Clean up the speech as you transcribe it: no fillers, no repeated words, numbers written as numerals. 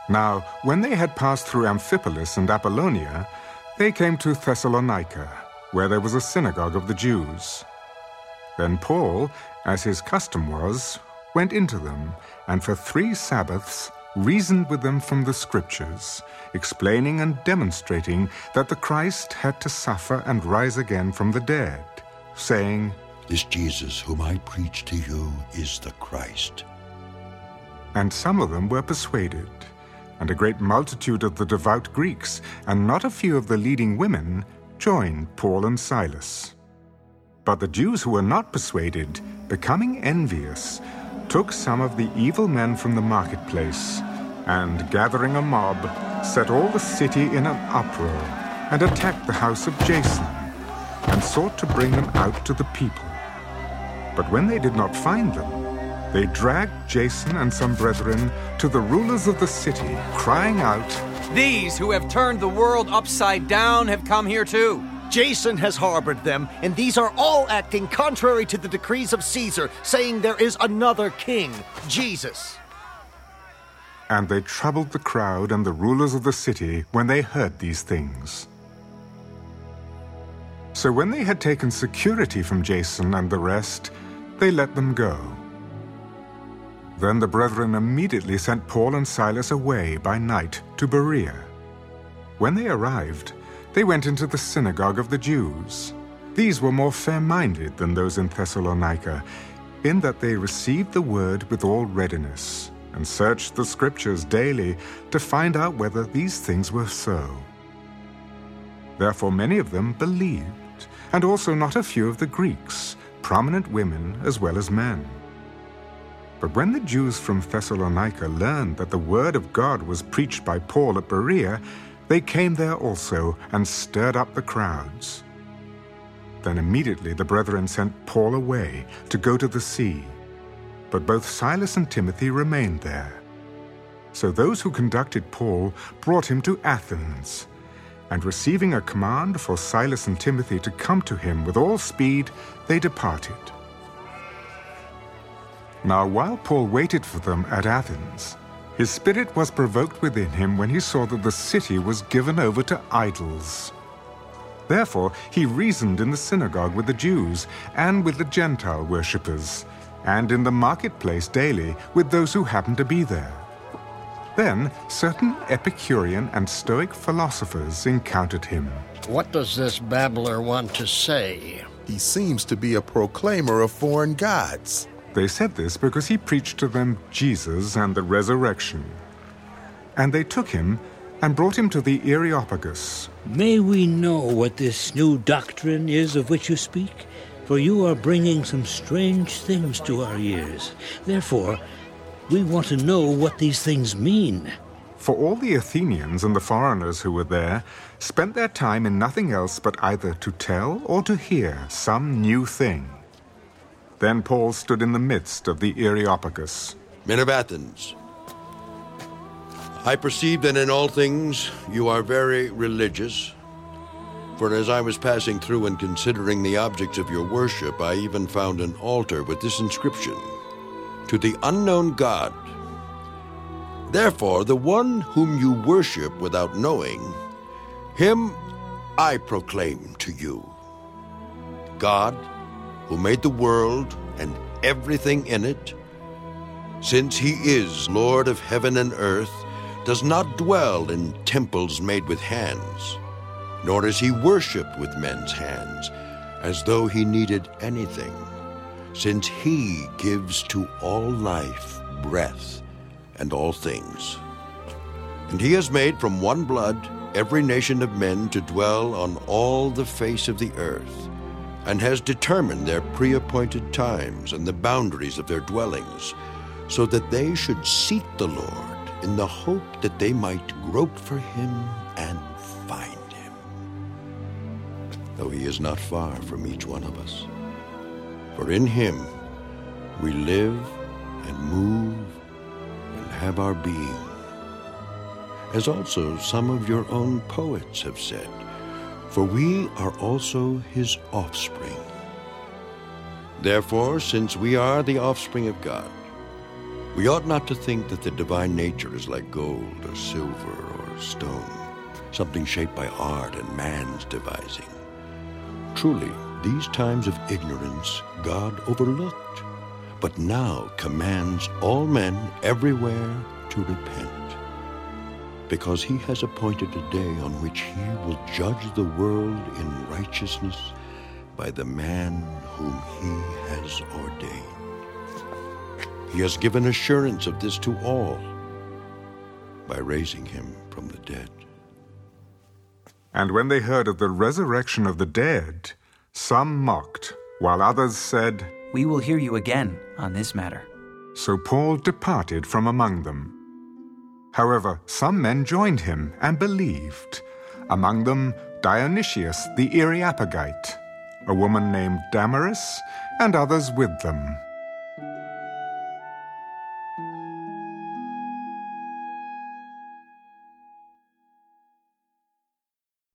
Now, when they had passed through Amphipolis and Apollonia, they came to Thessalonica, where there was a synagogue of the Jews. Then Paul, as his custom was, went into them, and for 3 Sabbaths reasoned with them from the Scriptures, explaining and demonstrating that the Christ had to suffer and rise again from the dead, saying, "This Jesus whom I preach to you is the Christ." And some of them were persuaded, and a great multitude of the devout Greeks, and not a few of the leading women, joined Paul and Silas. But the Jews who were not persuaded, becoming envious, took some of the evil men from the marketplace, and gathering a mob, set all the city in an uproar, and attacked the house of Jason, and sought to bring them out to the people. But when they did not find them, they dragged Jason and some brethren to the rulers of the city, crying out, "These who have turned the world upside down have come here too. Jason has harbored them, and these are all acting contrary to the decrees of Caesar, saying there is another king, Jesus." And they troubled the crowd and the rulers of the city when they heard these things. So when they had taken security from Jason and the rest, they let them go. Then the brethren immediately sent Paul and Silas away by night to Berea. When they arrived, they went into the synagogue of the Jews. These were more fair-minded than those in Thessalonica, in that they received the word with all readiness, and searched the Scriptures daily to find out whether these things were so. Therefore many of them believed, and also not a few of the Greeks, prominent women as well as men. But when the Jews from Thessalonica learned that the word of God was preached by Paul at Berea, they came there also and stirred up the crowds. Then immediately the brethren sent Paul away to go to the sea, but both Silas and Timothy remained there. So those who conducted Paul brought him to Athens, and receiving a command for Silas and Timothy to come to him with all speed, they departed. Now while Paul waited for them at Athens, his spirit was provoked within him when he saw that the city was given over to idols. Therefore he reasoned in the synagogue with the Jews and with the Gentile worshippers, and in the marketplace daily with those who happened to be there. Then certain Epicurean and Stoic philosophers encountered him. "What does this babbler want to say?" He seems to be a proclaimer of foreign gods. They said this because he preached to them Jesus and the resurrection. And they took him and brought him to the Areopagus. "May we know what this new doctrine is of which you speak? For you are bringing some strange things to our ears. Therefore, we want to know what these things mean." For all the Athenians and the foreigners who were there spent their time in nothing else but either to tell or to hear some new thing. Then Paul stood in the midst of the Areopagus. "Men of Athens, I perceive that in all things you are very religious. For as I was passing through and considering the objects of your worship, I even found an altar with this inscription, 'To the unknown God.' Therefore, the one whom you worship without knowing, him I proclaim to you. God, who made the world and everything in it, since he is Lord of heaven and earth, does not dwell in temples made with hands, nor is he worshipped with men's hands, as though he needed anything, since he gives to all life, breath, and all things. And he has made from one blood every nation of men to dwell on all the face of the earth, and has determined their pre-appointed times and the boundaries of their dwellings, so that they should seek the Lord in the hope that they might grope for him and find him, though he is not far from each one of us. For in him we live and move and have our being, as also some of your own poets have said, for we are also his offspring. Therefore, since we are the offspring of God, We ought not to think that the divine nature is like gold or silver or stone, something shaped by art and man's devising. Truly, these times of ignorance God overlooked, but now commands all men everywhere to repent, because he has appointed a day on which he will judge the world in righteousness by the man whom he has ordained. He has given assurance of this to all by raising him from the dead. And when they heard of the resurrection of the dead, some mocked, while others said, "We will hear you again on this matter." So Paul departed from among them. However, some men joined him and believed, among them Dionysius the Areopagite, a woman named Damaris, and others with them.